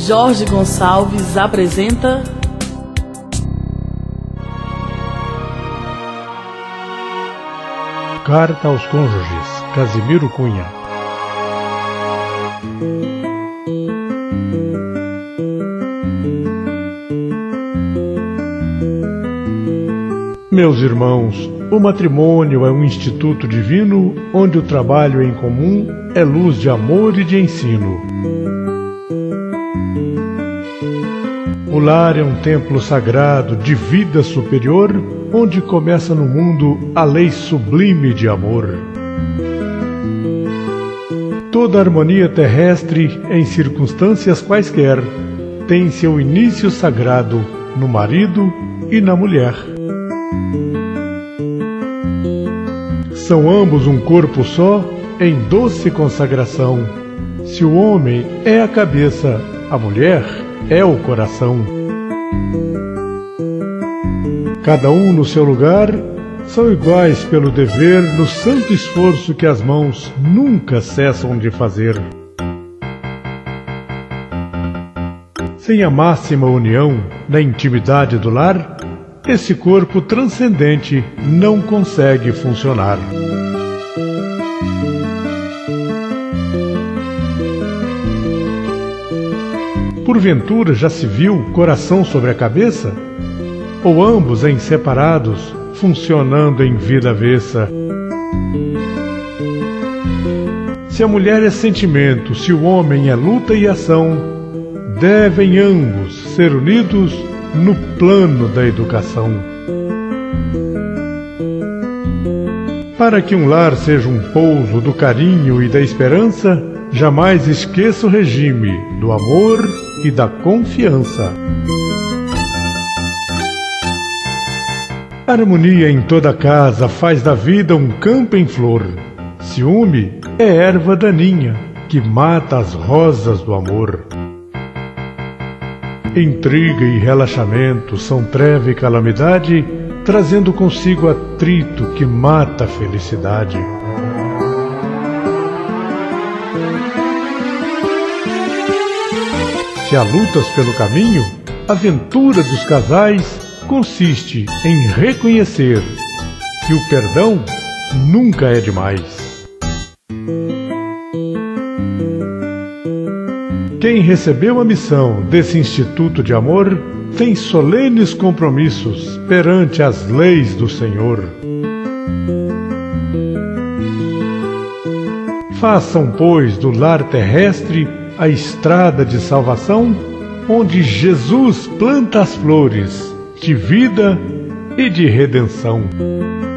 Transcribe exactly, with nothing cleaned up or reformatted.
Jorge Gonçalves apresenta Carta aos Cônjuges, Casimiro Cunha. Meus irmãos, o matrimônio é um instituto divino onde o trabalho em comum é luz de amor e de ensino. O lar é um templo sagrado de vida superior, onde começa no mundo a lei sublime de amor. Toda harmonia terrestre, em circunstâncias quaisquer, tem seu início sagrado no marido e na mulher. São ambos um corpo só, em doce consagração. Se o homem é a cabeça, a mulher é o coração. Cada um no seu lugar, são iguais pelo dever no santo esforço que as mãos nunca cessam de fazer. Sem a máxima união na intimidade do lar, esse corpo transcendente não consegue funcionar. Porventura já se viu coração sobre a cabeça? Ou ambos em separados, funcionando em vida avessa? Se a mulher é sentimento, se o homem é luta e ação, devem ambos ser unidos no plano da educação. Para que um lar seja um pouso do carinho e da esperança, jamais esqueça o regime do amor e da confiança. Harmonia em toda casa faz da vida um campo em flor. Ciúme é erva daninha que mata as rosas do amor. Intriga e relaxamento são treva e calamidade, trazendo consigo atrito que mata a felicidade. Se há lutas pelo caminho, a aventura dos casais consiste em reconhecer que o perdão nunca é demais. Quem recebeu a missão desse instituto de amor tem solenes compromissos perante as leis do Senhor. Façam, pois, do lar terrestre a estrada de salvação, onde Jesus planta as flores de vida e de redenção.